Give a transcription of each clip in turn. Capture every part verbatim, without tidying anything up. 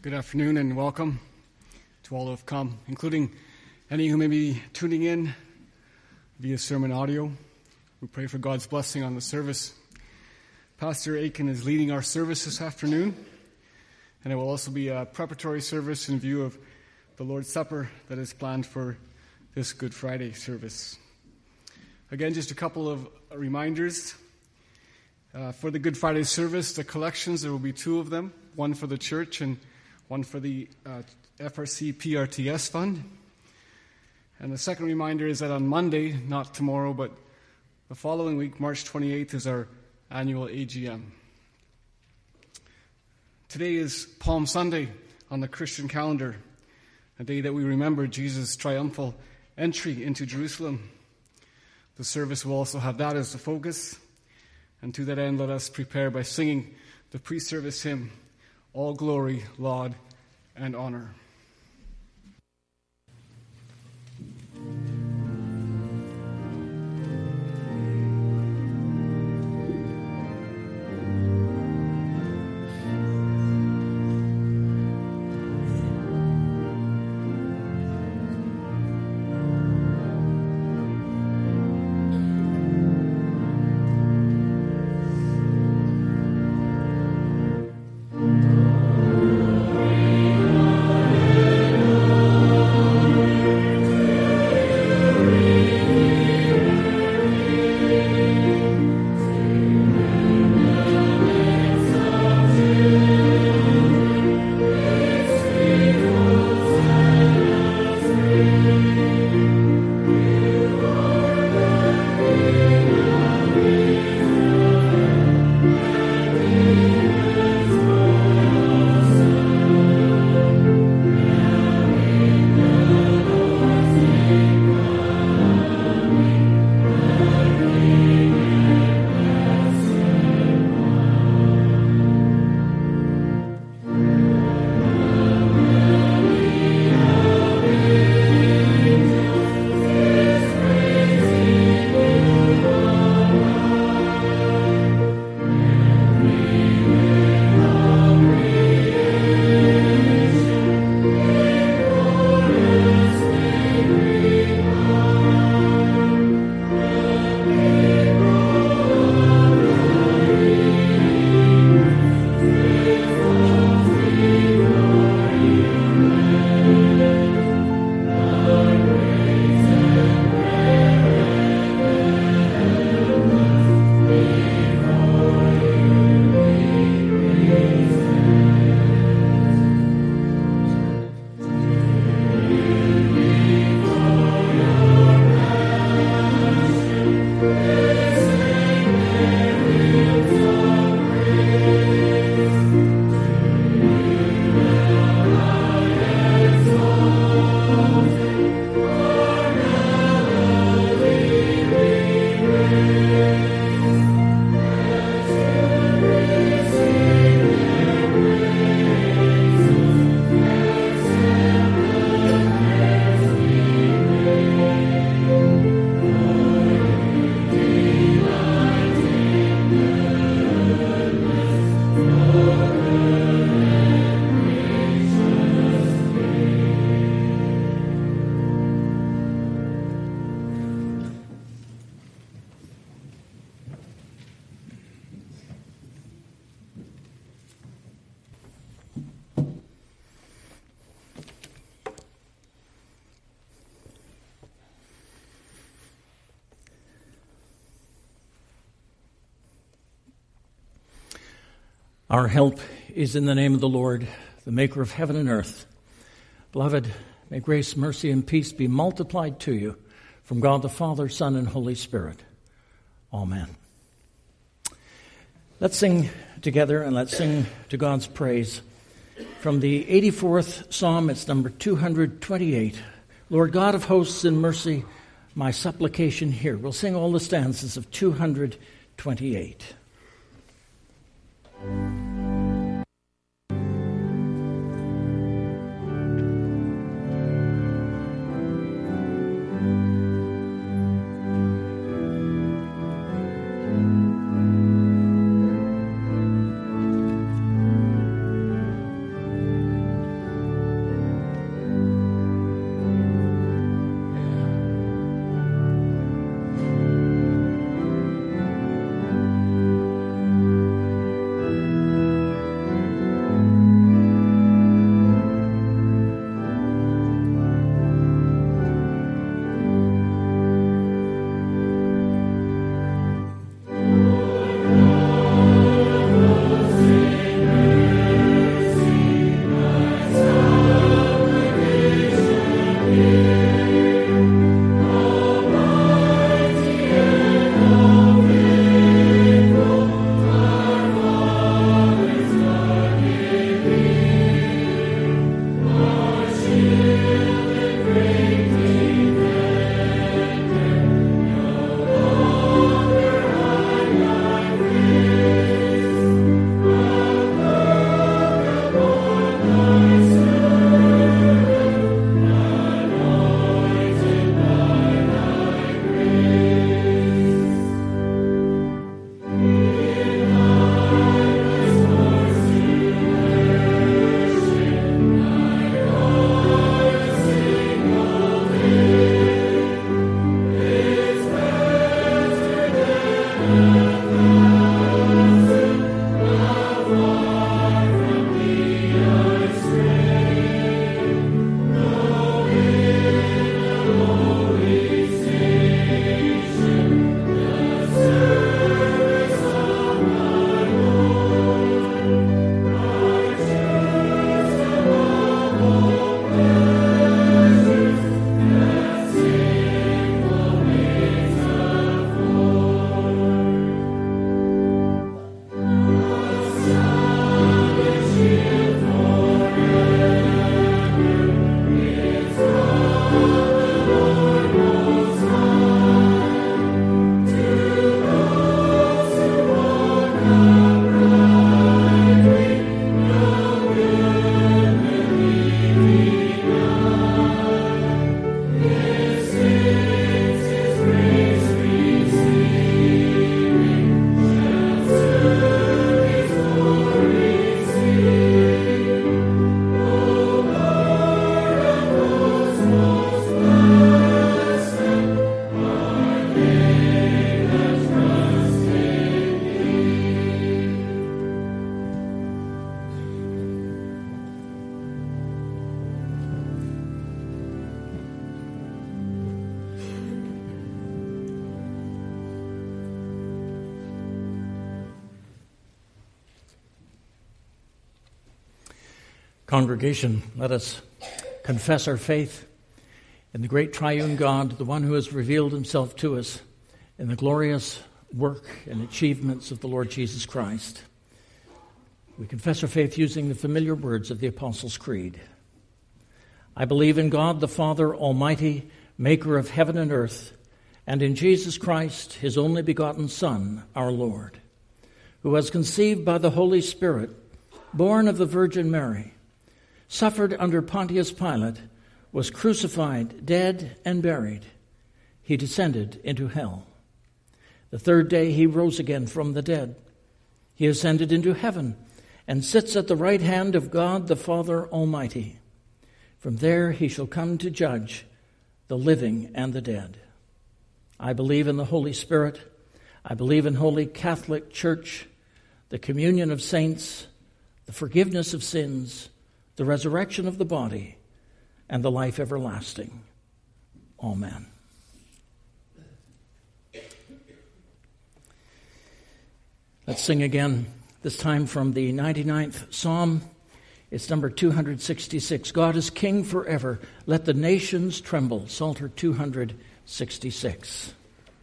Good afternoon and welcome to all who have come, including any who may be tuning in via sermon audio. We pray for God's blessing on the service. Pastor Aiken is leading our service this afternoon, and it will also be a preparatory service in view of the Lord's Supper that is planned for this Good Friday service. Again, just a couple of reminders. Uh, for the Good Friday service, the collections, there will be two of them, one for the church and one for the uh, F R C P R T S fund. And the second reminder is that on Monday, not tomorrow, but the following week, March twenty-eighth, is our annual A G M. Today is Palm Sunday on the Christian calendar, a day that we remember Jesus' triumphal entry into Jerusalem. The service will also have that as the focus. And to that end, let us prepare by singing the pre-service hymn, All Glory, Laud, and Honor. Our help is in the name of the Lord, the maker of heaven and earth. Beloved, may grace, mercy, and peace be multiplied to you from God the Father, Son, and Holy Spirit. Amen. Let's sing together and let's sing to God's praise. From the eighty-fourth Psalm, it's number two hundred twenty-eight. Lord God of hosts, in mercy, my supplication hear. We'll sing all the stanzas of two hundred twenty-eight. Congregation, let us confess our faith in the great triune God, the one who has revealed himself to us in the glorious work and achievements of the Lord Jesus Christ. We confess our faith using the familiar words of the Apostles' Creed. I believe in God the Father Almighty, maker of heaven and earth, and in Jesus Christ, his only begotten Son, our Lord, who was conceived by the Holy Spirit, born of the Virgin Mary, suffered under Pontius Pilate, was crucified, dead, and buried. He descended into hell. The third day he rose again from the dead. He ascended into heaven and sits at the right hand of God the Father Almighty. From there he shall come to judge the living and the dead. I believe in the Holy Spirit. I believe in Holy Catholic Church, the communion of saints, the forgiveness of sins, the resurrection of the body, and the life everlasting. Amen. Let's sing again, this time from the ninety-ninth Psalm. It's number two hundred sixty-six. God is King forever. Let the nations tremble. Psalter two hundred sixty-six.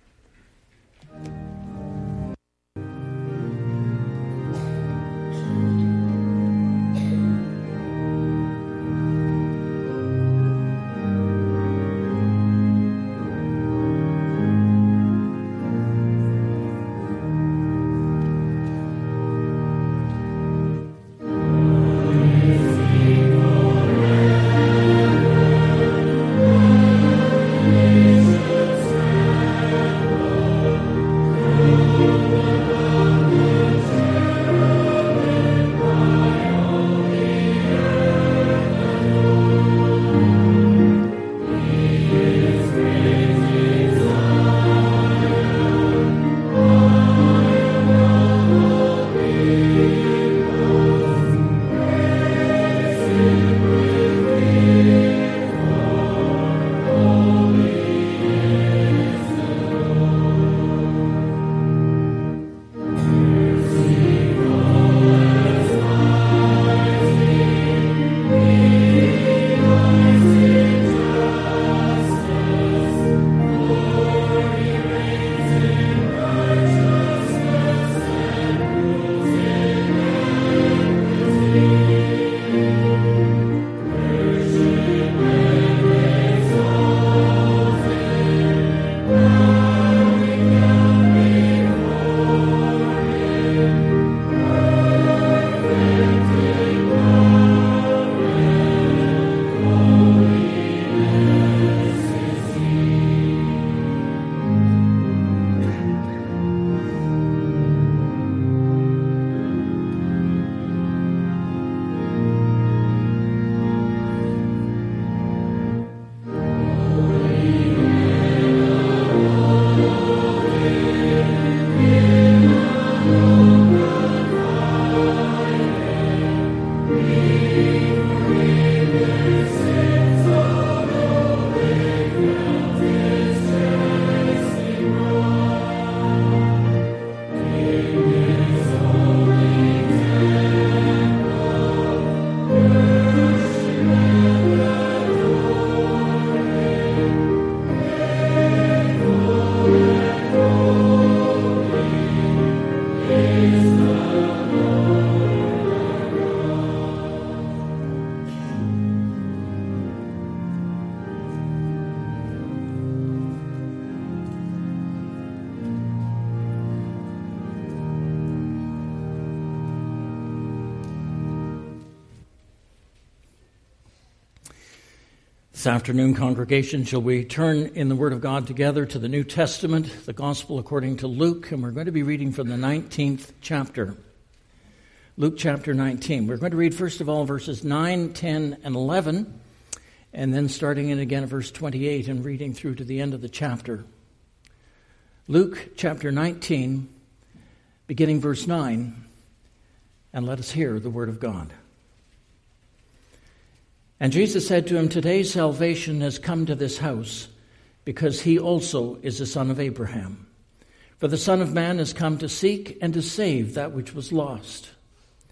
This afternoon, congregation, shall we turn in the Word of God together to the New Testament, the Gospel according to Luke, and we're going to be reading from the nineteenth chapter. Luke chapter nineteen. We're going to read first of all verses nine, ten, and eleven, and then starting in again at verse twenty-eight and reading through to the end of the chapter. Luke chapter nineteen, beginning verse nine, and let us hear the Word of God. And Jesus said to him, "Today salvation has come to this house, because he also is a son of Abraham. For the Son of Man has come to seek and to save that which was lost."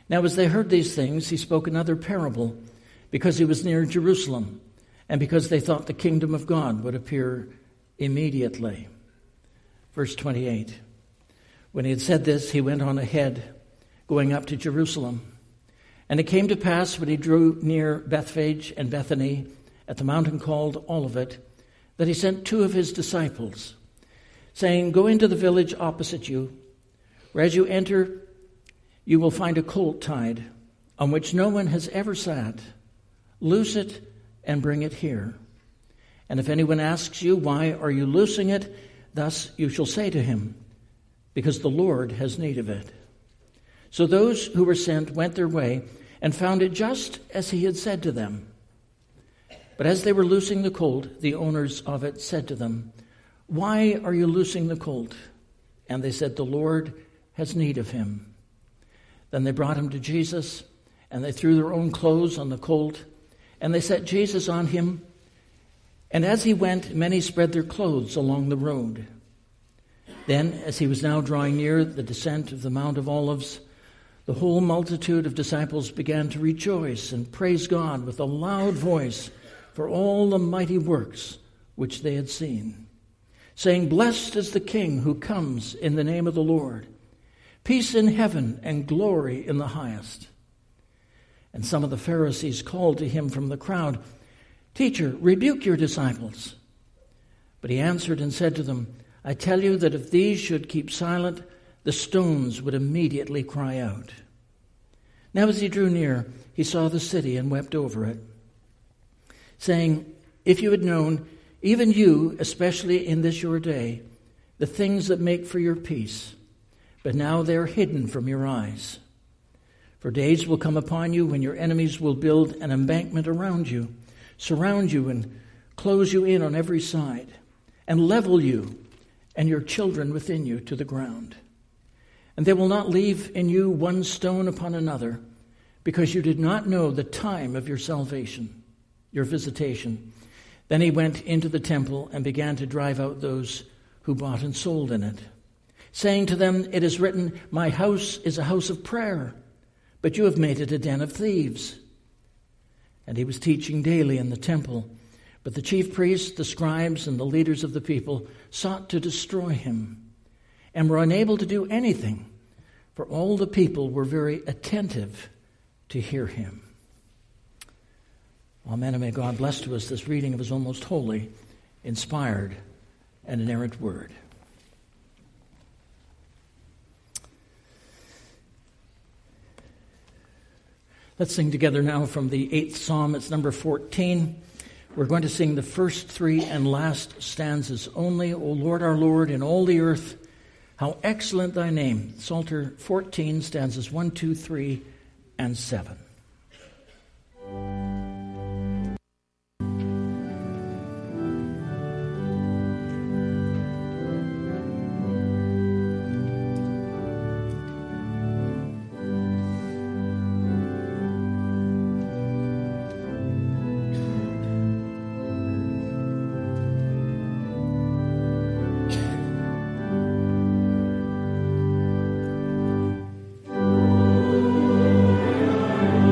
Now as they heard these things, he spoke another parable, because he was near Jerusalem, and because they thought the kingdom of God would appear immediately. Verse twenty-eight. When he had said this, he went on ahead, going up to Jerusalem. And it came to pass, when he drew near Bethphage and Bethany, at the mountain called Olivet, that he sent two of his disciples, saying, Go into the village opposite you, where as you enter, you will find a colt tied, on which no one has ever sat. Loose it and bring it here. And if anyone asks you, Why are you loosing it? Thus you shall say to him, Because the Lord has need of it. So those who were sent went their way, and found it just as he had said to them. But as they were loosing the colt, the owners of it said to them, Why are you loosing the colt? And they said, The Lord has need of him. Then they brought him to Jesus, and they threw their own clothes on the colt, and they set Jesus on him. And as he went, many spread their clothes along the road. Then, as he was now drawing near the descent of the Mount of Olives, the whole multitude of disciples began to rejoice and praise God with a loud voice for all the mighty works which they had seen, saying, Blessed is the King who comes in the name of the Lord. Peace in heaven and glory in the highest. And some of the Pharisees called to him from the crowd, Teacher, rebuke your disciples. But he answered and said to them, I tell you that if these should keep silent, the stones would immediately cry out. Now as he drew near, he saw the city and wept over it, saying, If you had known, even you, especially in this your day, the things that make for your peace, but now they are hidden from your eyes. For days will come upon you when your enemies will build an embankment around you, surround you and close you in on every side, and level you and your children within you to the ground. And they will not leave in you one stone upon another, because you did not know the time of your salvation, your visitation. Then he went into the temple and began to drive out those who bought and sold in it, saying to them, It is written, My house is a house of prayer, but you have made it a den of thieves. And he was teaching daily in the temple, but the chief priests, the scribes, and the leaders of the people sought to destroy him, and were unable to do anything, for all the people were very attentive to hear him. Amen, and may God bless to us this reading of his almost holy, inspired, and inerrant word. Let's sing together now from the eighth Psalm. It's number fourteen. We're going to sing the first three and last stanzas only. O Lord, our Lord, in all the earth, how excellent thy name. Psalter fourteen, stanzas one, two, three, and seven. Oh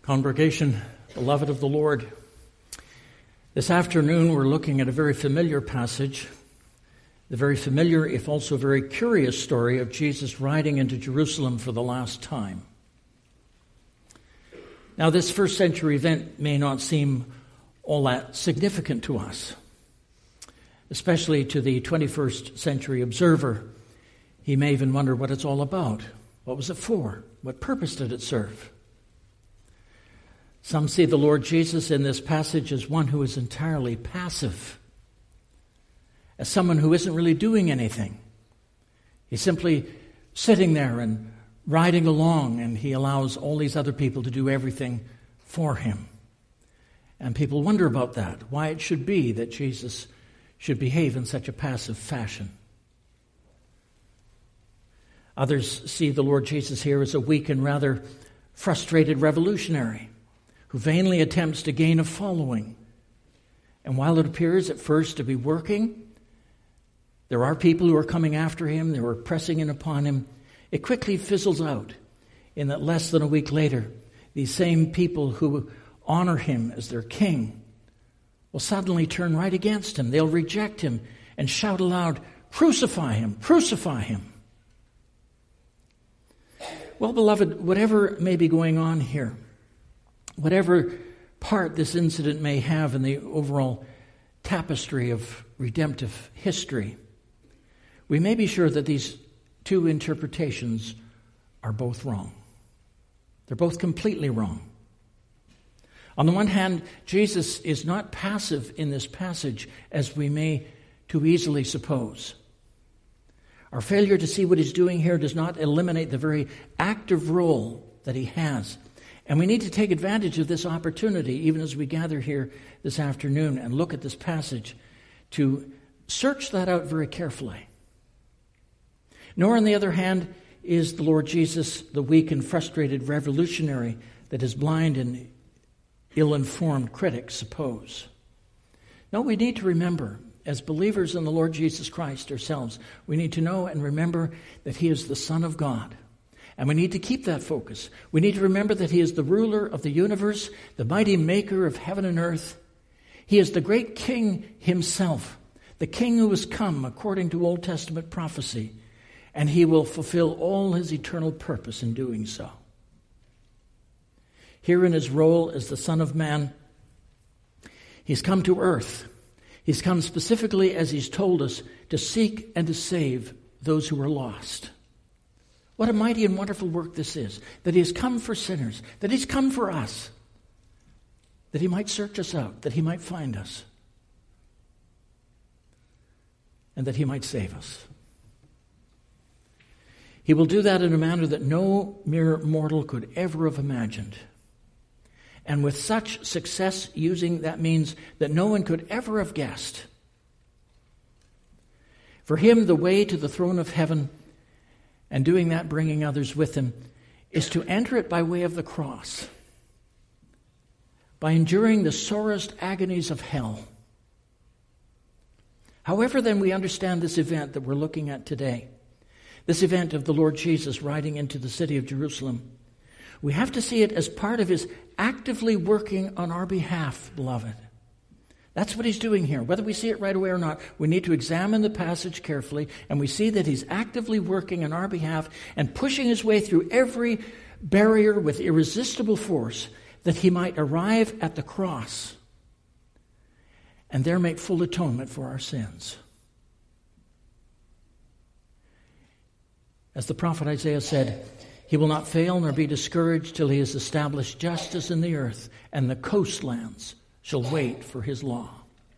Congregation, beloved of the Lord, this afternoon we're looking at a very familiar passage, the very familiar, if also very curious story of Jesus riding into Jerusalem for the last time. Now, this first century event may not seem all that significant to us, especially to the twenty-first century observer. He may even wonder what it's all about. What was it for? What purpose did it serve? Some see the Lord Jesus in this passage as one who is entirely passive, as someone who isn't really doing anything. He's simply sitting there and riding along, and he allows all these other people to do everything for him. And people wonder about that, why it should be that Jesus should behave in such a passive fashion. Others see the Lord Jesus here as a weak and rather frustrated revolutionary who vainly attempts to gain a following. And while it appears at first to be working, there are people who are coming after him, they were pressing in upon him. It quickly fizzles out in that less than a week later, these same people who honor him as their king will suddenly turn right against him. They'll reject him and shout aloud, "Crucify him! Crucify him!" Well, beloved, whatever may be going on here, whatever part this incident may have in the overall tapestry of redemptive history, we may be sure that these two interpretations are both wrong. They're both completely wrong. On the one hand, Jesus is not passive in this passage as we may too easily suppose. Our failure to see what he's doing here does not eliminate the very active role that he has. And we need to take advantage of this opportunity, even as we gather here this afternoon and look at this passage, to search that out very carefully. Nor, on the other hand, is the Lord Jesus the weak and frustrated revolutionary that his blind and ill-informed critics suppose. No, we need to remember, as believers in the Lord Jesus Christ ourselves, we need to know and remember that he is the Son of God. And we need to keep that focus. We need to remember that he is the ruler of the universe, the mighty maker of heaven and earth. He is the great King himself, the King who has come according to Old Testament prophecy, and he will fulfill all his eternal purpose in doing so. Here in his role as the Son of Man, he's come to earth. He's come specifically, as he's told us, to seek and to save those who are lost. What a mighty and wonderful work this is, that he has come for sinners, that he's come for us, that he might search us out, that he might find us, and that he might save us. He will do that in a manner that no mere mortal could ever have imagined. And with such success using that means that no one could ever have guessed. For him, the way to the throne of heaven, and doing that, bringing others with him, is to enter it by way of the cross, by enduring the sorest agonies of hell. However, then, we understand this event that we're looking at today, this event of the Lord Jesus riding into the city of Jerusalem, we have to see it as part of his actively working on our behalf, beloved. That's what he's doing here. Whether we see it right away or not, we need to examine the passage carefully, and we see that he's actively working on our behalf and pushing his way through every barrier with irresistible force that he might arrive at the cross and there make full atonement for our sins. As the prophet Isaiah said, he will not fail nor be discouraged till he has established justice in the earth, and the coastlands shall wait for his law.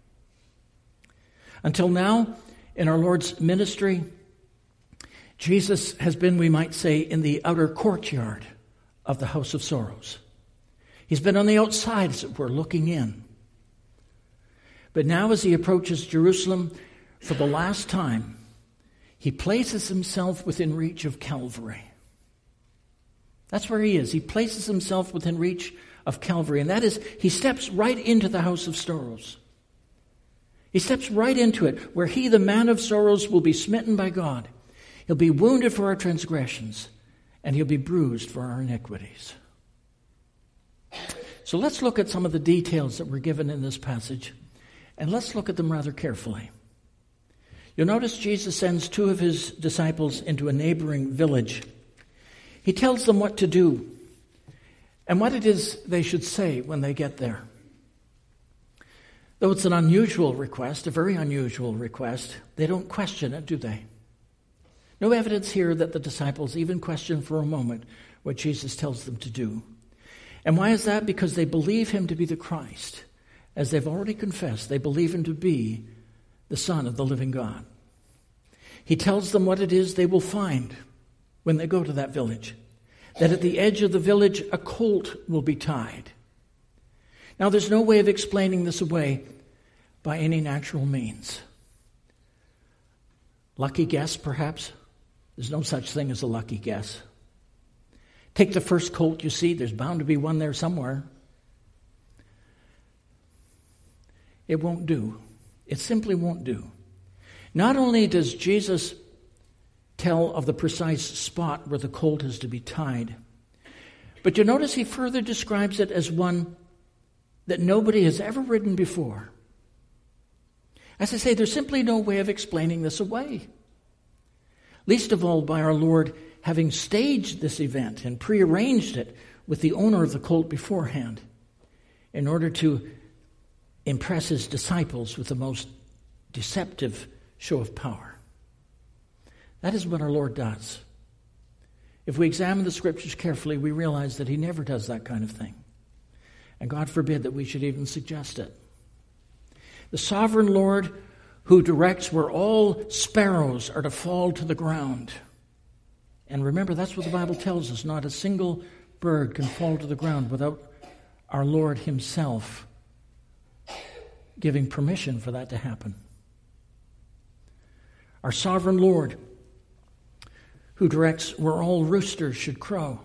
Until now, in our Lord's ministry, Jesus has been, we might say, in the outer courtyard of the house of sorrows. He's been on the outside, as it were, looking in. But now as he approaches Jerusalem for the last time, he places himself within reach of Calvary. That's where he is. He places himself within reach of Calvary. And that is, he steps right into the house of sorrows. He steps right into it, where he, the man of sorrows, will be smitten by God. He'll be wounded for our transgressions, and he'll be bruised for our iniquities. So let's look at some of the details that were given in this passage, and let's look at them rather carefully. You'll notice Jesus sends two of his disciples into a neighboring village. He tells them what to do and what it is they should say when they get there. Though it's an unusual request, a very unusual request, they don't question it, do they? No evidence here that the disciples even question for a moment what Jesus tells them to do. And why is that? Because they believe him to be the Christ. As they've already confessed, they believe him to be the Son of the living God. He tells them what it is they will find when they go to that village. That at the edge of the village, a colt will be tied. Now, there's no way of explaining this away by any natural means. Lucky guess, perhaps? There's no such thing as a lucky guess. Take the first colt you see. There's bound to be one there somewhere. It won't do. It simply won't do. Not only does Jesus tell of the precise spot where the colt is to be tied, but you notice he further describes it as one that nobody has ever ridden before. As I say, there's simply no way of explaining this away. Least of all by our Lord having staged this event and prearranged it with the owner of the colt beforehand in order to impress his disciples with the most deceptive show of power. That is what our Lord does. If we examine the Scriptures carefully, we realize that he never does that kind of thing. And God forbid that we should even suggest it. The sovereign Lord who directs where all sparrows are to fall to the ground. And remember, that's what the Bible tells us. Not a single bird can fall to the ground without our Lord himself giving permission for that to happen. Our sovereign Lord who directs where all roosters should crow.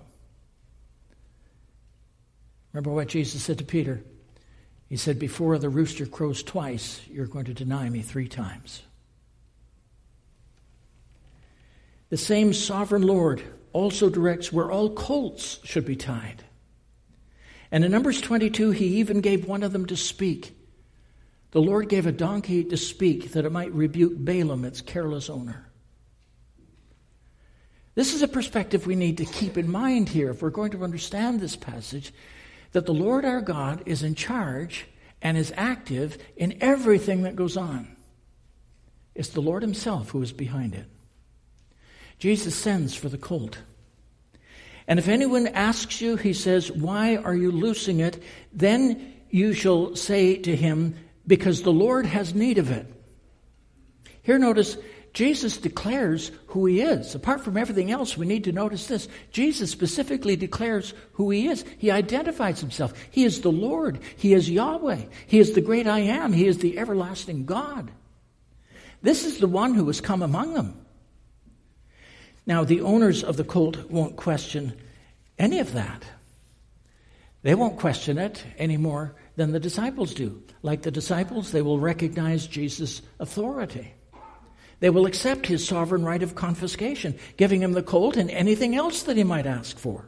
Remember what Jesus said to Peter? He said, before the rooster crows twice, you're going to deny me three times. The same sovereign Lord also directs where all colts should be tied. And in Numbers twenty-two, he even gave one of them to speak. The Lord gave a donkey to speak that it might rebuke Balaam, its careless owner. This is a perspective we need to keep in mind here if we're going to understand this passage, that the Lord our God is in charge and is active in everything that goes on. It's the Lord himself who is behind it. Jesus sends for the colt. And if anyone asks you, he says, why are you loosing it? Then you shall say to him, because the Lord has need of it. Here notice, Jesus declares who he is. Apart from everything else, we need to notice this. Jesus specifically declares who he is. He identifies himself. He is the Lord. He is Yahweh. He is the great I am. He is the everlasting God. This is the one who has come among them. Now, the owners of the colt won't question any of that. They won't question it any more than the disciples do. Like the disciples, they will recognize Jesus' authority. They will accept his sovereign right of confiscation, giving him the colt and anything else that he might ask for.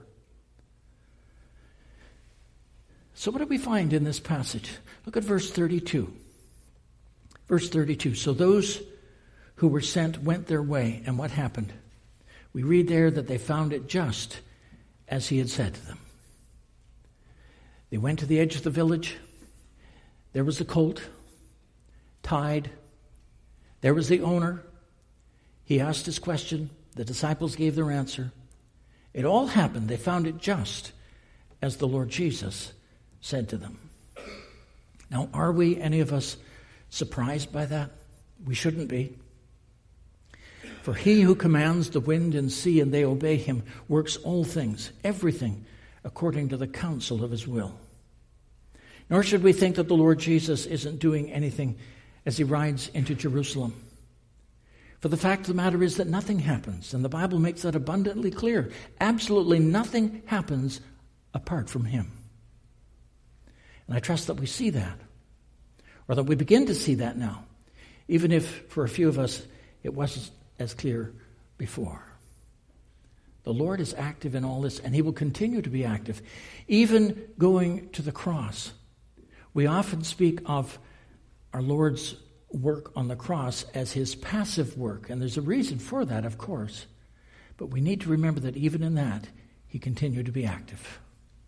So what do we find in this passage? Look at verse thirty-two. Verse thirty-two. So those who were sent went their way, and what happened? We read there that they found it just as he had said to them. They went to the edge of the village. There was the colt, tied. There was the owner. He asked his question. The disciples gave their answer. It all happened. They found it just as the Lord Jesus said to them. Now, are we, any of us, surprised by that? We shouldn't be. For he who commands the wind and sea and they obey him works all things, everything, according to the counsel of his will. Nor should we think that the Lord Jesus isn't doing anything as he rides into Jerusalem. For the fact of the matter is that nothing happens, and the Bible makes that abundantly clear. Absolutely nothing happens apart from him. And I trust that we see that, or that we begin to see that now, even if for a few of us it wasn't as clear before. The Lord is active in all this, and he will continue to be active, even going to the cross. We often speak of our Lord's work on the cross as his passive work, and there's a reason for that, of course. But we need to remember that even in that, he continued to be active.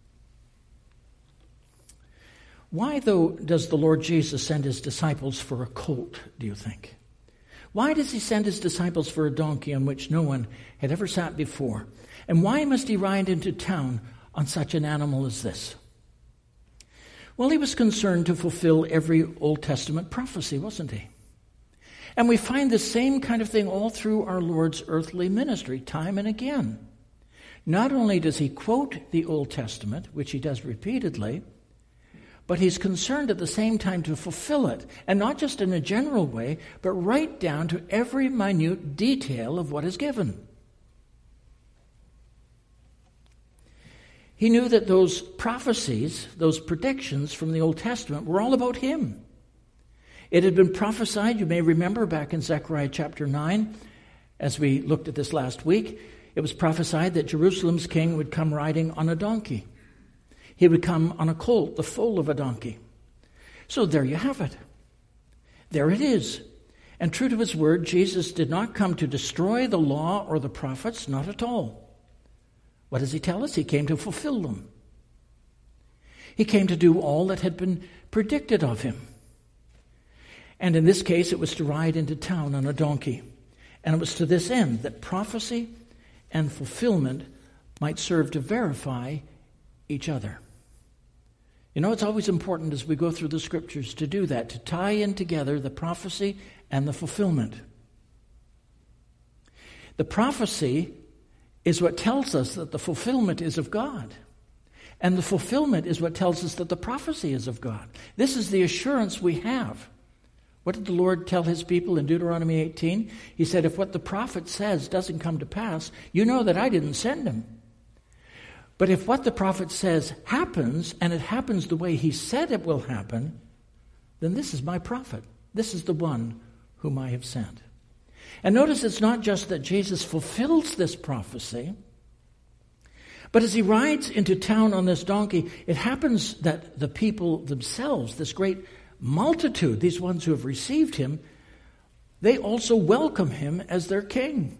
Why, though, does the Lord Jesus send his disciples for a colt, do you think? Why does he send his disciples for a donkey on which no one had ever sat before? And why must he ride into town on such an animal as this? Well, he was concerned to fulfill every Old Testament prophecy, wasn't he? And we find the same kind of thing all through our Lord's earthly ministry, time and again. Not only does he quote the Old Testament, which he does repeatedly, but he's concerned at the same time to fulfill it, and not just in a general way, but right down to every minute detail of what is given. He knew that those prophecies, those predictions from the Old Testament were all about him. It had been prophesied, you may remember, back in Zechariah chapter nine, as we looked at this last week, it was prophesied that Jerusalem's king would come riding on a donkey. He would come on a colt, the foal of a donkey. So there you have it. There it is. And true to his word, Jesus did not come to destroy the law or the prophets, not at all. What does he tell us? He came to fulfill them. He came to do all that had been predicted of him. And in this case, it was to ride into town on a donkey. And it was to this end that prophecy and fulfillment might serve to verify each other. You know, it's always important as we go through the scriptures to do that, to tie in together the prophecy and the fulfillment. The prophecy is what tells us that the fulfillment is of God. And the fulfillment is what tells us that the prophecy is of God. This is the assurance we have. What did the Lord tell his people in Deuteronomy eighteen? He said, if what the prophet says doesn't come to pass, you know that I didn't send him. But if what the prophet says happens, and it happens the way he said it will happen, then this is my prophet. This is the one whom I have sent. And notice it's not just that Jesus fulfills this prophecy, but as he rides into town on this donkey, it happens that the people themselves, this great multitude, these ones who have received him, they also welcome him as their king.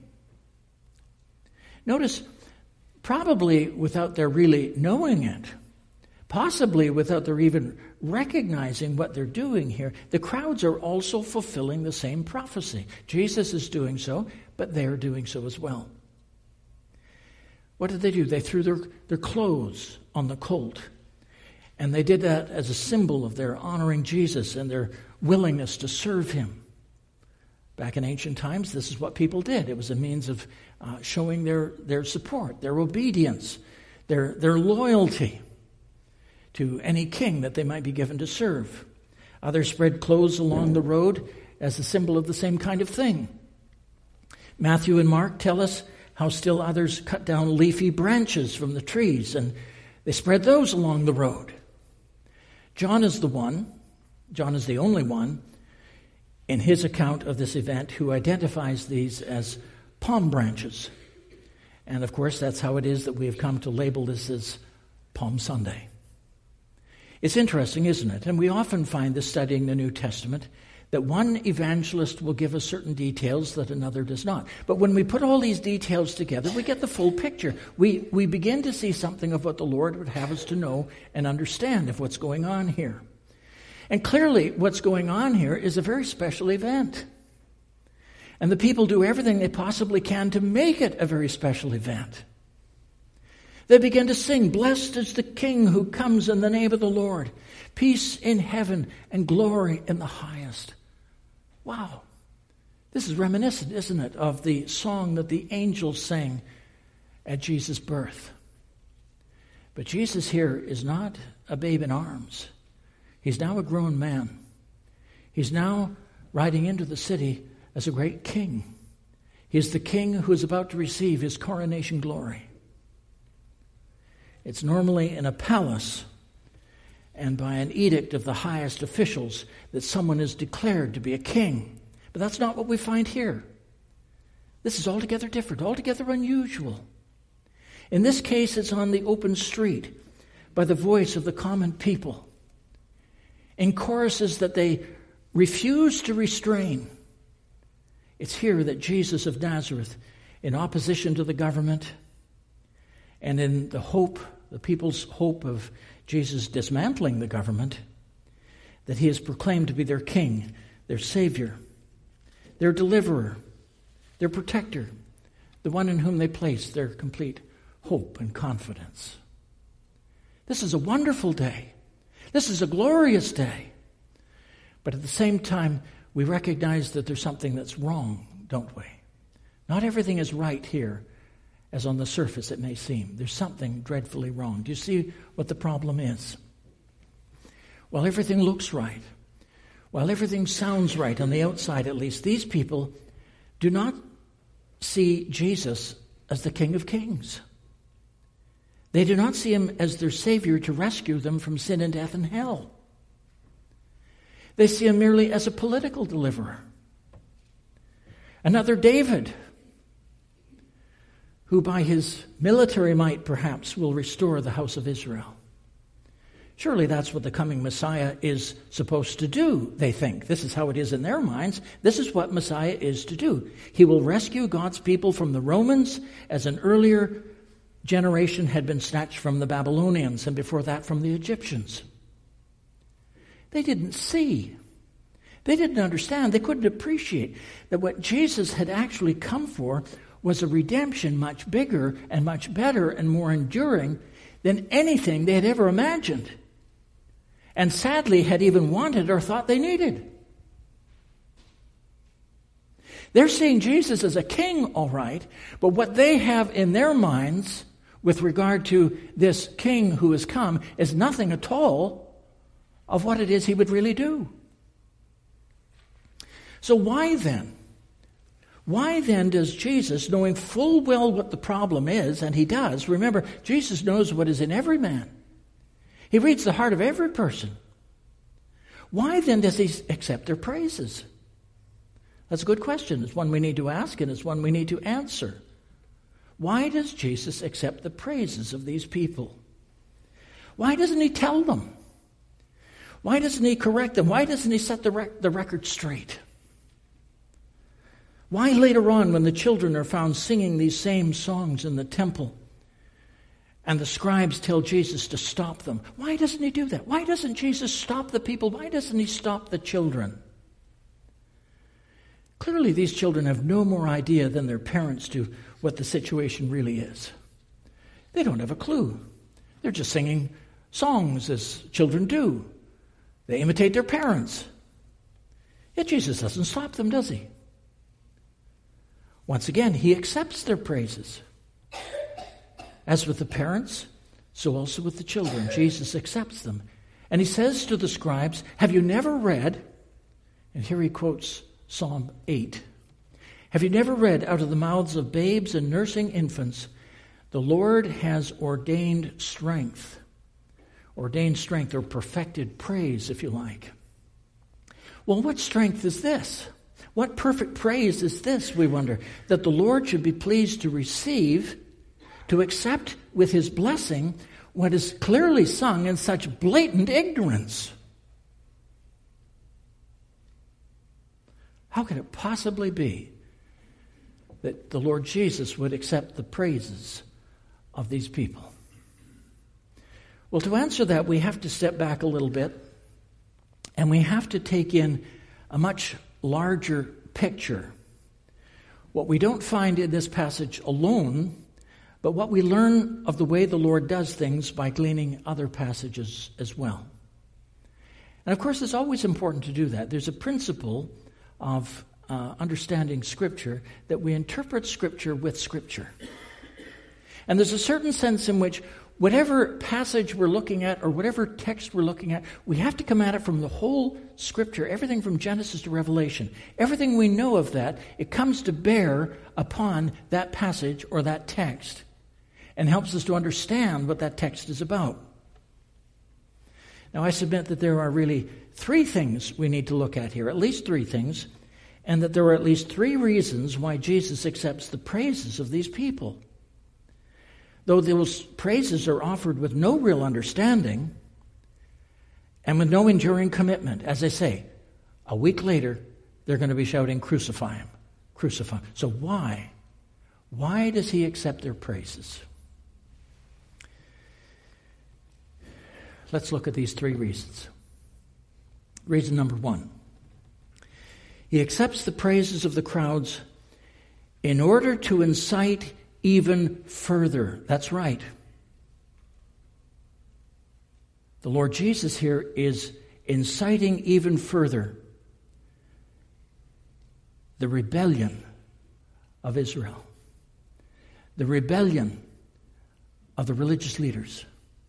Notice, probably without their really knowing it, possibly without their even recognizing what they're doing here, the crowds are also fulfilling the same prophecy. Jesus is doing so, but they're doing so as well. What did they do? They threw their, their clothes on the colt. And they did that as a symbol of their honoring Jesus and their willingness to serve him. Back in ancient times, this is what people did. It was a means of uh, showing their, their support, their obedience, their, their loyalty to any king that they might be given to serve. Others spread clothes along the road as a symbol of the same kind of thing. Matthew and Mark tell us how still others cut down leafy branches from the trees, and they spread those along the road. John is the one, John is the only one, in his account of this event who identifies these as palm branches. And of course, that's how it is that we have come to label this as Palm Sunday. It's interesting, isn't it? And we often find this studying the New Testament, that one evangelist will give us certain details that another does not. But when we put all these details together, we get the full picture. We, we begin to see something of what the Lord would have us to know and understand of what's going on here. And clearly, what's going on here is a very special event. And the people do everything they possibly can to make it a very special event. They begin to sing, "Blessed is the King who comes in the name of the Lord. Peace in heaven and glory in the highest." Wow. This is reminiscent, isn't it, of the song that the angels sang at Jesus' birth. But Jesus here is not a babe in arms. He's now a grown man. He's now riding into the city as a great king. He's the king who is about to receive his coronation glory. It's normally in a palace and by an edict of the highest officials that someone is declared to be a king. But that's not what we find here. This is altogether different, altogether unusual. In this case, it's on the open street by the voice of the common people, in choruses that they refuse to restrain. It's here that Jesus of Nazareth, in opposition to the government and in the hope, the people's hope of Jesus dismantling the government, that he is proclaimed to be their king, their savior, their deliverer, their protector, the one in whom they place their complete hope and confidence. This is a wonderful day. This is a glorious day. But at the same time, we recognize that there's something that's wrong, don't we? Not everything is right here, as on the surface it may seem. There's something dreadfully wrong. Do you see what the problem is? While everything looks right, while everything sounds right, on the outside at least, these people do not see Jesus as the King of Kings. They do not see him as their Savior to rescue them from sin and death and hell. They see him merely as a political deliverer. Another David, who by his military might perhaps will restore the house of Israel. Surely that's what the coming Messiah is supposed to do, they think. This is how it is in their minds. This is what Messiah is to do. He will rescue God's people from the Romans, as an earlier generation had been snatched from the Babylonians, and before that from the Egyptians. They didn't see. They didn't understand. They couldn't appreciate that what Jesus had actually come for was a redemption much bigger and much better and more enduring than anything they had ever imagined, and sadly had even wanted or thought they needed. They're seeing Jesus as a king, all right, but what they have in their minds with regard to this king who has come is nothing at all of what it is he would really do. So why then? Why then does Jesus, knowing full well what the problem is, and he does, remember, Jesus knows what is in every man. He reads the heart of every person. Why then does he accept their praises? That's a good question. It's one we need to ask, and it's one we need to answer. Why does Jesus accept the praises of these people? Why doesn't he tell them? Why doesn't he correct them? Why doesn't he set the, rec- the record straight? Why later on, when the children are found singing these same songs in the temple, and the scribes tell Jesus to stop them, why doesn't he do that? Why doesn't Jesus stop the people? Why doesn't he stop the children? Clearly, these children have no more idea than their parents do what the situation really is. They don't have a clue. They're just singing songs as children do. They imitate their parents. Yet Jesus doesn't stop them, does he? Once again, he accepts their praises. As with the parents, so also with the children. Jesus accepts them. And he says to the scribes, have you never read, and here he quotes Psalm eight, have you never read, out of the mouths of babes and nursing infants, the Lord has ordained strength. Ordained strength, or perfected praise, if you like. Well, what strength is this? What perfect praise is this, we wonder, that the Lord should be pleased to receive, to accept with his blessing what is clearly sung in such blatant ignorance? How could it possibly be that the Lord Jesus would accept the praises of these people? Well, to answer that, we have to step back a little bit, and we have to take in a much larger picture. What we don't find in this passage alone, but what we learn of the way the Lord does things by gleaning other passages as well. And of course, it's always important to do that. There's a principle of uh, understanding Scripture that we interpret Scripture with Scripture. And there's a certain sense in which whatever passage we're looking at or whatever text we're looking at, we have to come at it from the whole Scripture, everything from Genesis to Revelation. Everything we know of that, it comes to bear upon that passage or that text and helps us to understand what that text is about. Now, I submit that there are really three things we need to look at here, at least three things, and that there are at least three reasons why Jesus accepts the praises of these people. though those praises are offered with no real understanding and with no enduring commitment. As I say, a week later, they're going to be shouting, "Crucify him, crucify him." So why? Why does he accept their praises? Let's look at these three reasons. Reason number one. He accepts the praises of the crowds in order to incite even further. That's right. The Lord Jesus here is inciting even further the rebellion of Israel, the rebellion of the religious leaders.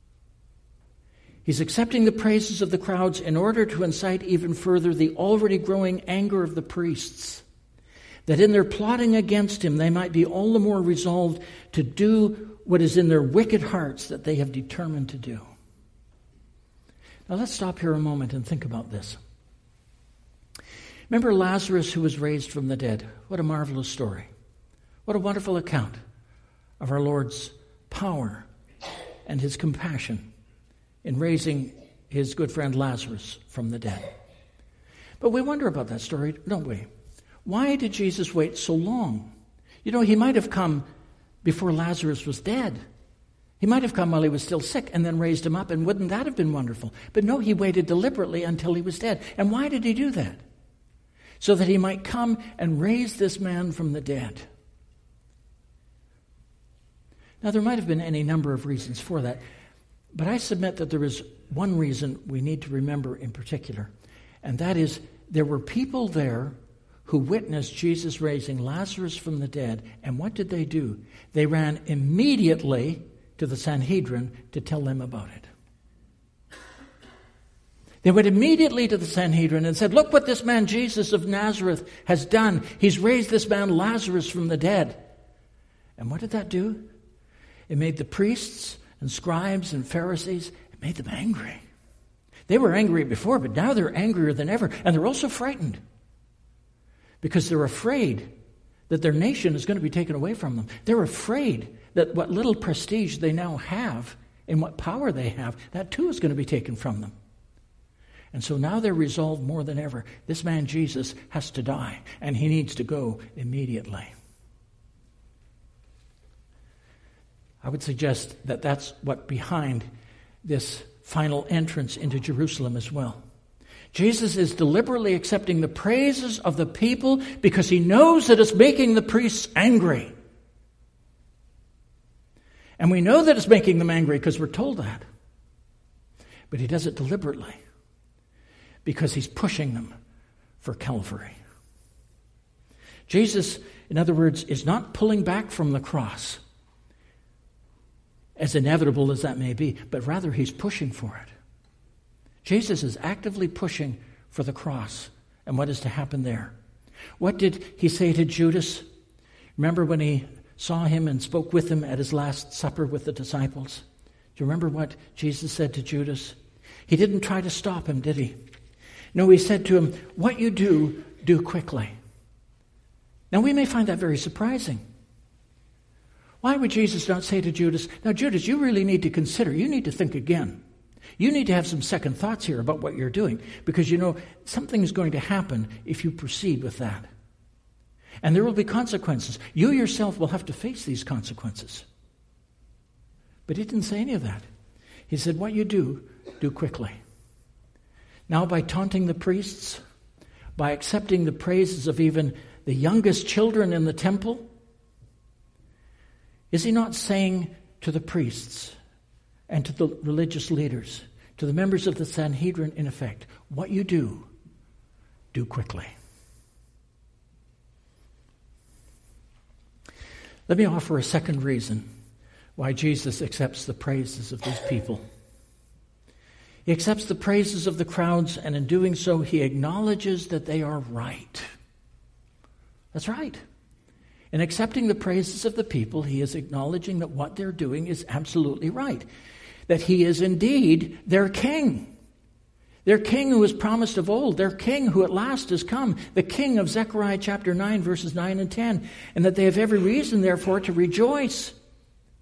He's accepting the praises of the crowds in order to incite even further the already growing anger of the priests, that in their plotting against him they might be all the more resolved to do what is in their wicked hearts that they have determined to do. Now let's stop here a moment and think about this. Remember Lazarus who was raised from the dead? What a marvelous story. What a wonderful account of our Lord's power and his compassion in raising his good friend Lazarus from the dead. But we wonder about that story, don't we? Why did Jesus wait so long? You know, he might have come before Lazarus was dead. He might have come while he was still sick and then raised him up, and wouldn't that have been wonderful? But no, he waited deliberately until he was dead. And why did he do that? So that he might come and raise this man from the dead. Now, there might have been any number of reasons for that, but I submit that there is one reason we need to remember in particular, and that is there were people there who witnessed Jesus raising Lazarus from the dead, and what did they do? They ran immediately to the Sanhedrin to tell them about it. They went immediately to the Sanhedrin and said, "Look what this man Jesus of Nazareth has done. He's raised this man Lazarus from the dead." And what did that do? It made the priests and scribes and Pharisees, it made them angry. They were angry before, but now they're angrier than ever. And they're also frightened because they're afraid that their nation is going to be taken away from them. They're afraid that what little prestige they now have and what power they have, that too is going to be taken from them. And so now they're resolved more than ever. This man Jesus has to die, and he needs to go immediately. I would suggest that that's what behind this final entrance into Jerusalem as well. Jesus is deliberately accepting the praises of the people because he knows that it's making the priests angry. And we know that it's making them angry because we're told that. But he does it deliberately because he's pushing them for Calvary. Jesus, in other words, is not pulling back from the cross, as inevitable as that may be, but rather he's pushing for it. Jesus is actively pushing for the cross and what is to happen there. What did he say to Judas? Remember when he saw him and spoke with him at his last supper with the disciples? Do you remember what Jesus said to Judas? He didn't try to stop him, did he? No, he said to him, "What you do, do quickly." Now we may find that very surprising. Why would Jesus not say to Judas, "Now Judas, you really need to consider, you need to think again. You need to have some second thoughts here about what you're doing, because you know something is going to happen if you proceed with that. And there will be consequences. You yourself will have to face these consequences." But he didn't say any of that. He said, "What you do, do quickly." Now by taunting the priests, by accepting the praises of even the youngest children in the temple, is he not saying to the priests and to the religious leaders, to the members of the Sanhedrin, in effect, what you do, do quickly? Let me offer a second reason why Jesus accepts the praises of these people. He accepts the praises of the crowds, and in doing so, he acknowledges that they are right. That's right. In accepting the praises of the people, he is acknowledging that what they're doing is absolutely right. That he is indeed their king. Their king who was promised of old. Their king who at last has come. The king of Zechariah chapter nine, verses nine and ten. And that they have every reason, therefore, to rejoice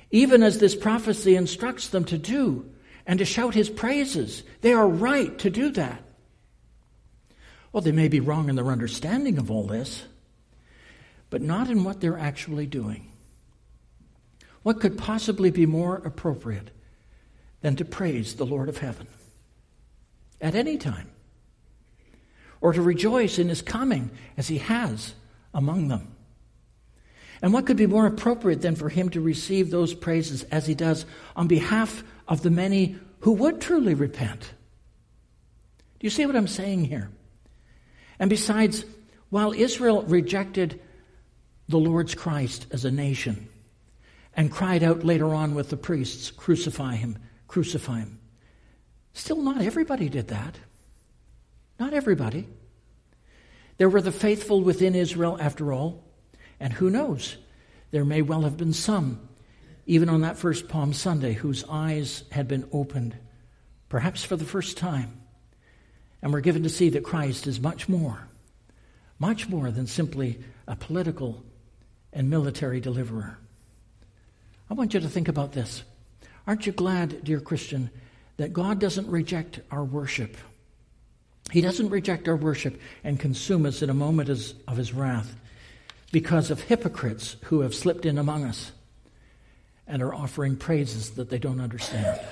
even as this prophecy instructs them to do, and to shout his praises. They are right to do that. Well, they may be wrong in their understanding of all this, but not in what they're actually doing. What could possibly be more appropriate than to praise the Lord of heaven at any time, or to rejoice in his coming as he has among them? And what could be more appropriate than for him to receive those praises as he does on behalf of the many who would truly repent? Do you see what I'm saying here? And besides, while Israel rejected the Lord's Christ as a nation and cried out later on with the priests, "Crucify him, crucify him," still not everybody did that. Not everybody. There were the faithful within Israel after all. And who knows, there may well have been some, even on that first Palm Sunday, whose eyes had been opened, perhaps for the first time, and were given to see that Christ is much more, much more than simply a political and military deliverer. I want you to think about this. Aren't you glad, dear Christian, that God doesn't reject our worship? He doesn't reject our worship and consume us in a moment of his wrath because of hypocrites who have slipped in among us and are offering praises that they don't understand.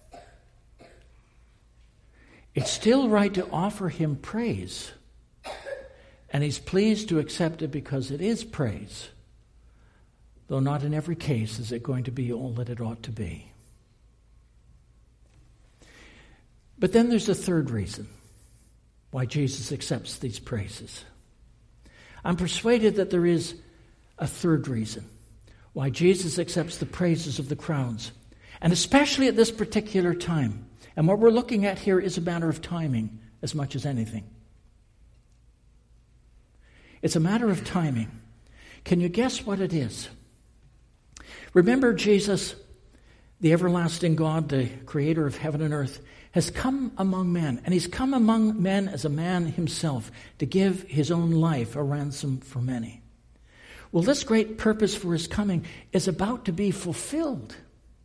It's still right to offer him praise, and he's pleased to accept it because it is praise, though not in every case is it going to be all that it ought to be. But then there's a third reason why Jesus accepts these praises. I'm persuaded that there is a third reason why Jesus accepts the praises of the crowds, and especially at this particular time. And what we're looking at here is a matter of timing as much as anything. It's a matter of timing. Can you guess what it is? Remember, Jesus, the everlasting God, the creator of heaven and earth, has come among men, and he's come among men as a man himself to give his own life a ransom for many. Well, this great purpose for his coming is about to be fulfilled.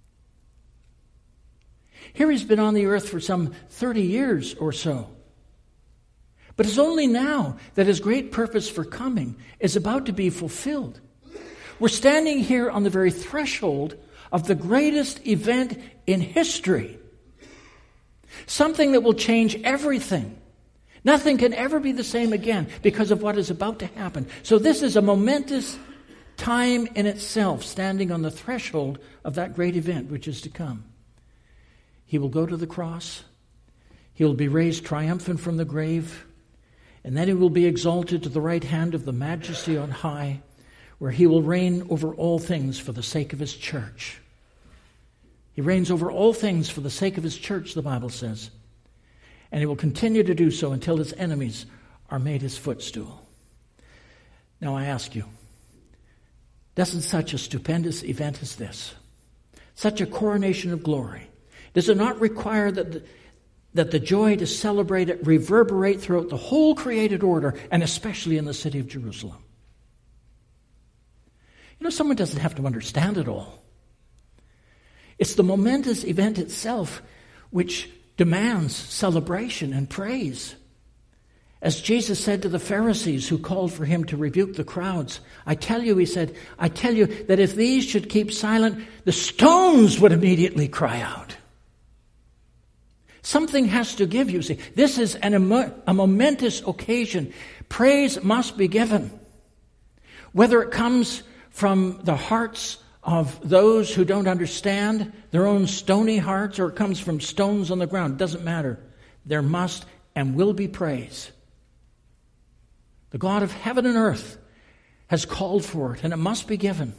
Here he's been on the earth for some thirty years or so. But it's only now that his great purpose for coming is about to be fulfilled. We're standing here on the very threshold of the greatest event in history. Something that will change everything. Nothing can ever be the same again because of what is about to happen. So this is a momentous time in itself, standing on the threshold of that great event which is to come. He will go to the cross. He will be raised triumphant from the grave. And then he will be exalted to the right hand of the Majesty on high, where he will reign over all things for the sake of his church. He reigns over all things for the sake of his church, the Bible says. And he will continue to do so until his enemies are made his footstool. Now I ask you, doesn't such a stupendous event as this, such a coronation of glory, does it not require that the, that the joy to celebrate it reverberate throughout the whole created order, and especially in the city of Jerusalem? You know, someone doesn't have to understand it all. It's the momentous event itself which demands celebration and praise. As Jesus said to the Pharisees who called for him to rebuke the crowds, I tell you, he said, I tell you that if these should keep silent, the stones would immediately cry out. Something has to give, you see. This is an, a momentous occasion. Praise must be given. Whether it comes from the hearts of those who don't understand, their own stony hearts, or it comes from stones on the ground. It doesn't matter. There must and will be praise. The God of heaven and earth has called for it, and it must be given.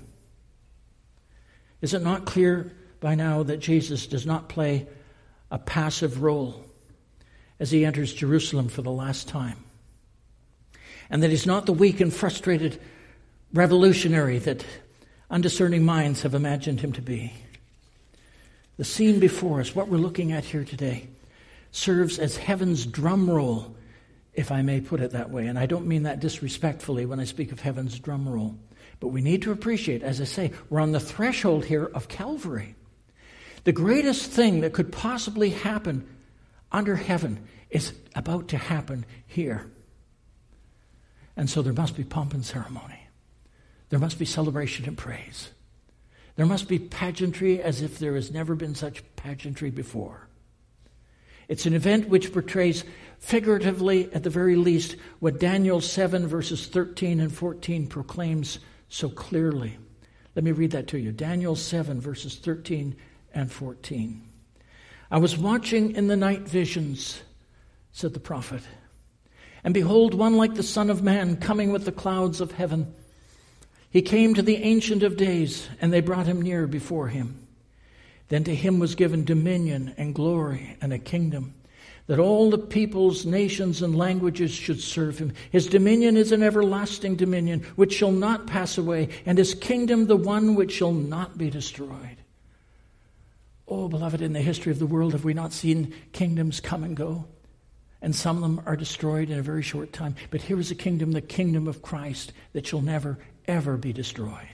Is it not clear by now that Jesus does not play a passive role as he enters Jerusalem for the last time? And that he's not the weak and frustrated revolutionary that undiscerning minds have imagined him to be. The scene before us, what we're looking at here today, serves as heaven's drum roll, if I may put it that way. And I don't mean that disrespectfully when I speak of heaven's drum roll. But we need to appreciate, as I say, we're on the threshold here of Calvary. The greatest thing that could possibly happen under heaven is about to happen here. And so there must be pomp and ceremony. There must be celebration and praise. There must be pageantry as if there has never been such pageantry before. It's an event which portrays figuratively, at the very least, what Daniel seven verses thirteen and fourteen proclaims so clearly. Let me read that to you. Daniel seven verses thirteen and fourteen. I was watching in the night visions, said the prophet, and behold, one like the Son of Man coming with the clouds of heaven. He came to the Ancient of Days, and they brought him near before him. Then to him was given dominion and glory and a kingdom, that all the peoples, nations, and languages should serve him. His dominion is an everlasting dominion, which shall not pass away, and his kingdom the one which shall not be destroyed. Oh, beloved, in the history of the world, have we not seen kingdoms come and go? And some of them are destroyed in a very short time. But here is a kingdom, the kingdom of Christ, that shall never, ever be destroyed.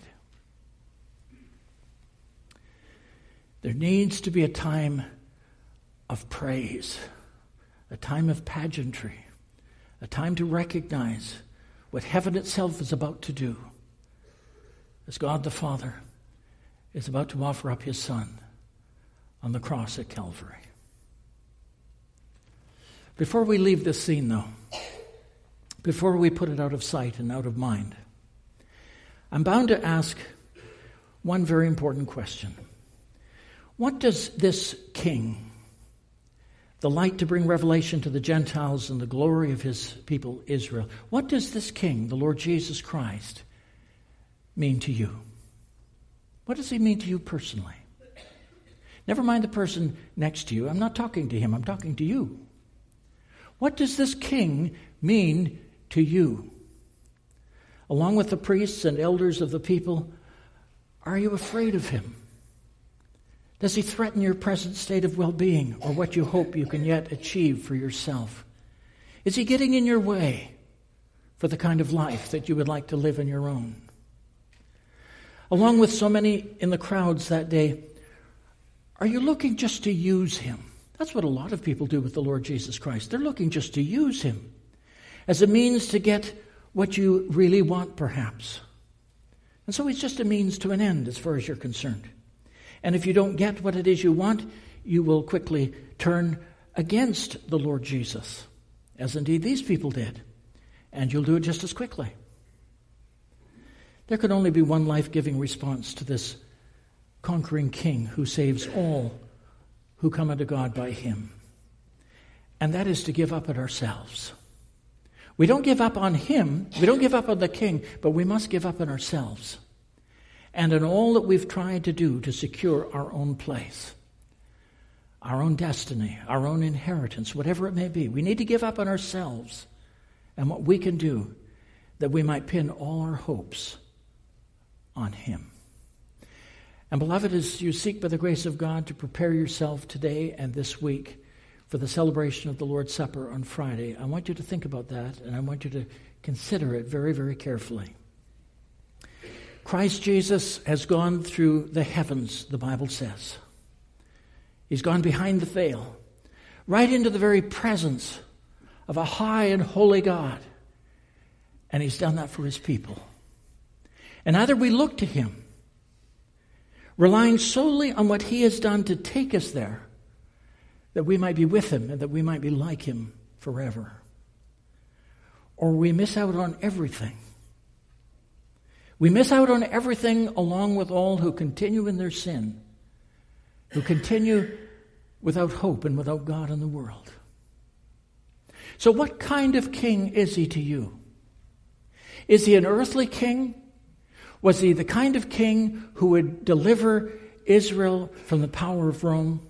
There needs to be a time of praise, a time of pageantry, a time to recognize what heaven itself is about to do, as God the Father is about to offer up his Son on the cross at Calvary. Before we leave this scene, though, before we put it out of sight and out of mind, I'm bound to ask one very important question. What does this king, the light to bring revelation to the Gentiles and the glory of his people Israel, what does this king, the Lord Jesus Christ, mean to you? What does he mean to you personally? Never mind the person next to you. I'm not talking to him. I'm talking to you. What does this king mean to you? Along with the priests and elders of the people, are you afraid of him? Does he threaten your present state of well-being or what you hope you can yet achieve for yourself? Is he getting in your way for the kind of life that you would like to live in your own? Along with so many in the crowds that day, are you looking just to use him? That's what a lot of people do with the Lord Jesus Christ. They're looking just to use him as a means to get what you really want, perhaps. And so he's just a means to an end as far as you're concerned. And if you don't get what it is you want, you will quickly turn against the Lord Jesus, as indeed these people did. And you'll do it just as quickly. There could only be one life-giving response to this conquering king who saves all who come unto God by him. And that is to give up on ourselves. We don't give up on him, we don't give up on the king, but we must give up on ourselves. And in all that we've tried to do to secure our own place, our own destiny, our own inheritance, whatever it may be, we need to give up on ourselves and what we can do that we might pin all our hopes on him. And beloved, as you seek by the grace of God to prepare yourself today and this week for the celebration of the Lord's Supper on Friday, I want you to think about that, and I want you to consider it very, very carefully. Christ Jesus has gone through the heavens, the Bible says. He's gone behind the veil, right into the very presence of a high and holy God. And he's done that for his people. And either we look to him, relying solely on what he has done to take us there, that we might be with him and that we might be like him forever. Or we miss out on everything. We miss out on everything along with all who continue in their sin, who continue without hope and without God in the world. So what kind of king is he to you? Is he an earthly king? Was he the kind of king who would deliver Israel from the power of Rome?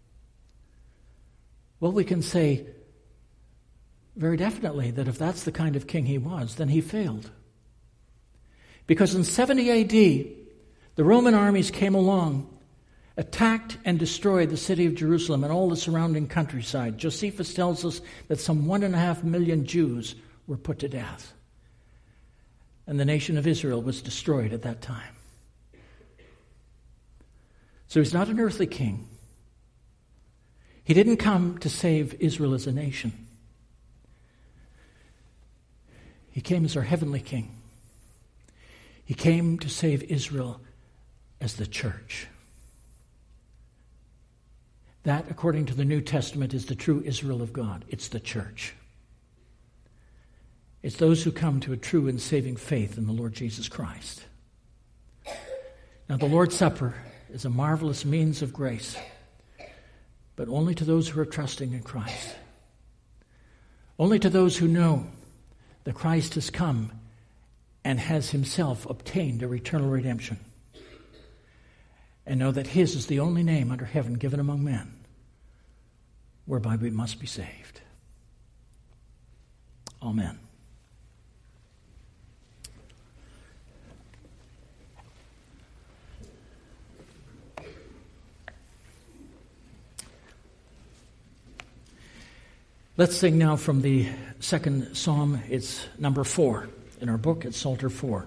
Well, we can say very definitely that if that's the kind of king he was, then he failed. Because in seventy A D, the Roman armies came along, attacked and destroyed the city of Jerusalem and all the surrounding countryside. Josephus tells us that some one and a half million Jews were put to death. and the nation of Israel was destroyed at that time. So he's not an earthly king. He didn't come to save Israel as a nation. He came as our heavenly king. He came to save Israel as the church. That, according to the New Testament, is the true Israel of God. It's the church. It's those who come to a true and saving faith in the Lord Jesus Christ. Now, the Lord's Supper is a marvelous means of grace, but only to those who are trusting in Christ. Only to those who know that Christ has come and has himself obtained our eternal redemption, and know that his is the only name under heaven given among men whereby we must be saved. Amen. Let's sing now from the second psalm. It's number four in our book. It's Psalter four.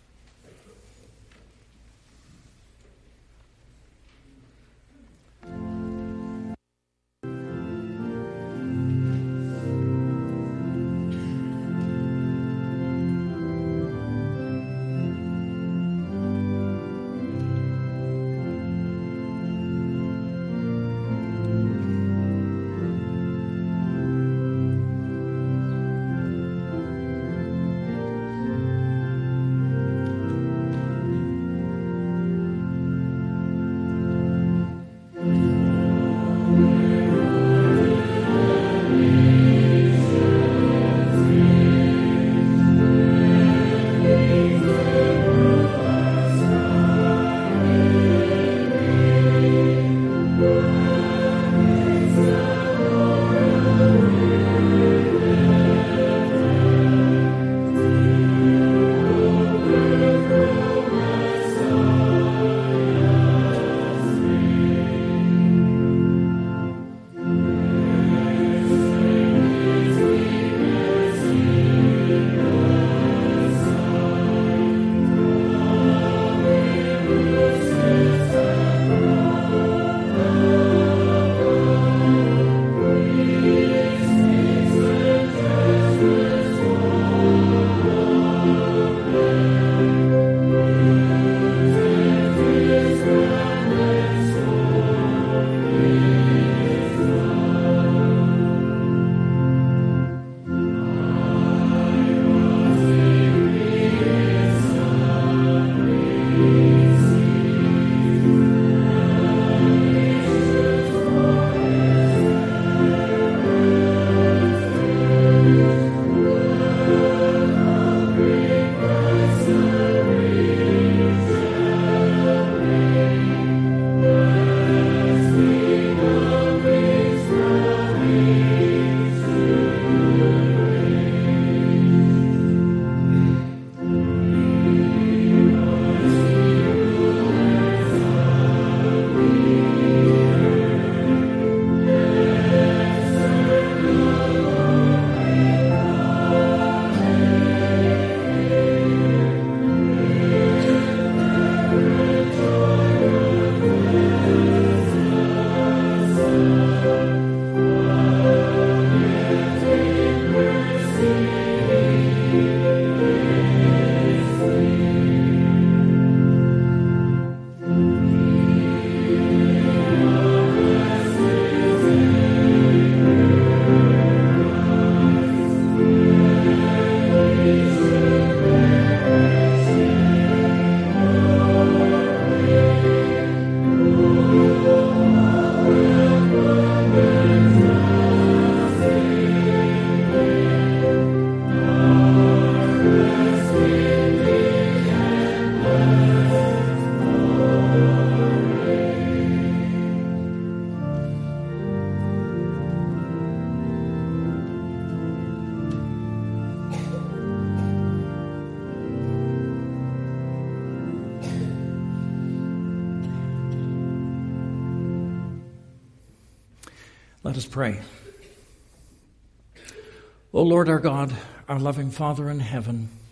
Let us pray. O Lord our God, our loving Father in heaven,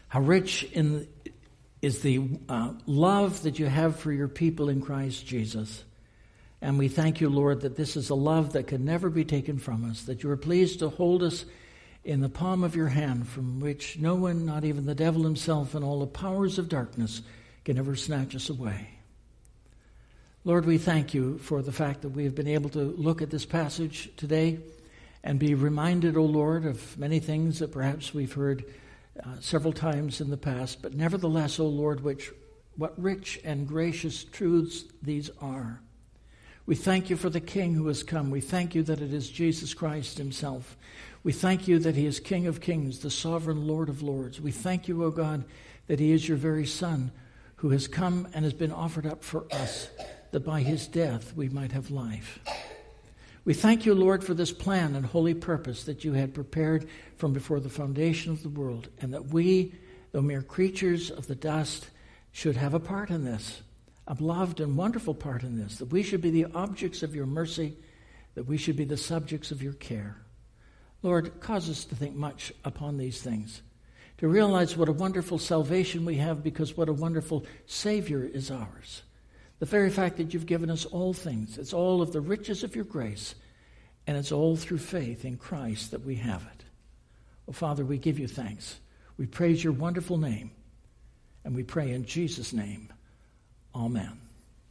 How rich in is the uh, love that you have for your people in Christ Jesus. And we thank you, Lord, that this is a love that can never be taken from us, that you are pleased to hold us in the palm of your hand, from which no one, not even the devil himself and all the powers of darkness, can ever snatch us away. Lord, we thank you for the fact that we have been able to look at this passage today and be reminded, O Lord, of many things that perhaps we've heard uh, several times in the past, but nevertheless, O Lord, which what rich and gracious truths these are. We thank you for the King who has come. We thank you that it is Jesus Christ himself. We thank you that he is King of kings, the sovereign Lord of lords. We thank you, O God, that he is your very Son who has come and has been offered up for us, that by his death we might have life. We thank you, Lord, for this plan and holy purpose that you had prepared from before the foundation of the world, and that we, though mere creatures of the dust, should have a part in this, a beloved and wonderful part in this, that we should be the objects of your mercy, that we should be the subjects of your care. Lord, cause us to think much upon these things, to realize what a wonderful salvation we have, because what a wonderful Savior is ours. The very fact that you've given us all things, it's all of the riches of your grace, and it's all through faith in Christ that we have it. Oh, Father, we give you thanks. We praise your wonderful name, and we pray in Jesus' name. Amen.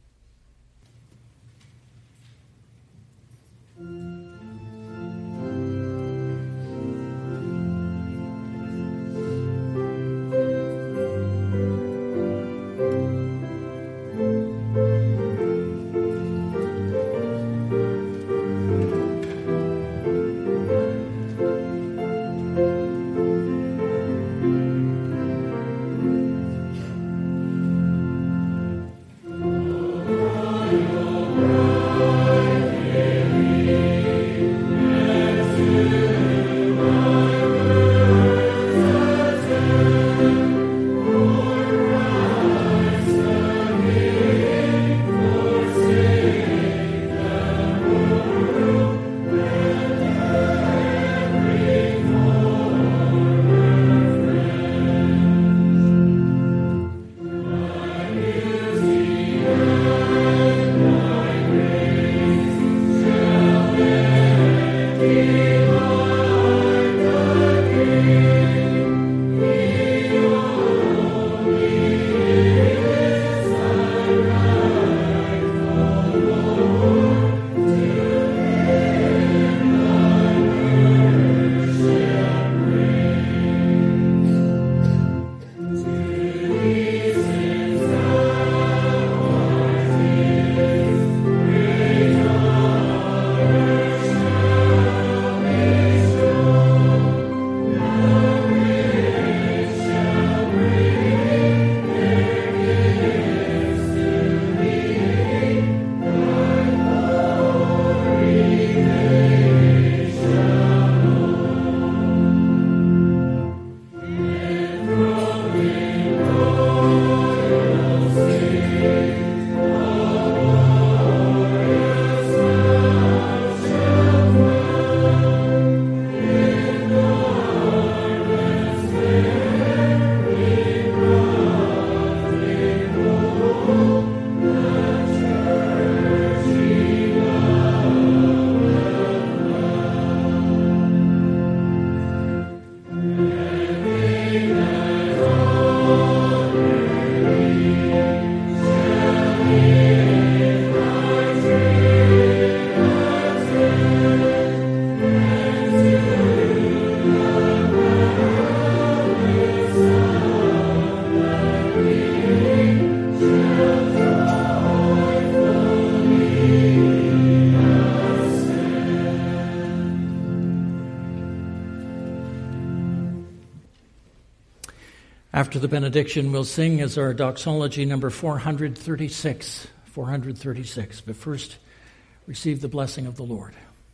After the benediction, we'll sing as our doxology number four hundred thirty-six. four hundred thirty-six. But first, receive the blessing of the Lord.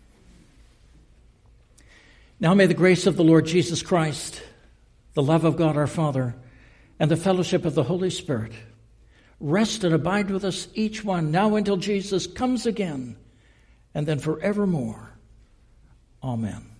Now may the grace of the Lord Jesus Christ, the love of God our Father, and the fellowship of the Holy Spirit rest and abide with us each one, now until Jesus comes again, and then forevermore. Amen.